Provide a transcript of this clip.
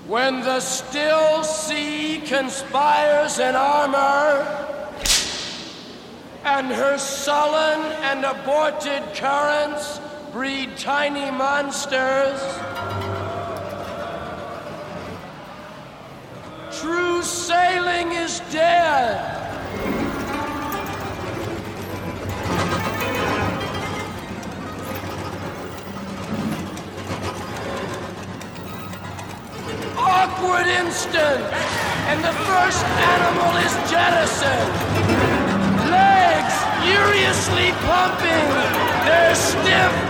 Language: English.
When the still sea conspires in armor, and her sullen and aborted currents breed tiny monsters, true sailing is dead. Awkward instant, and the first animal is jettisoned. Legs furiously pumping, their stiff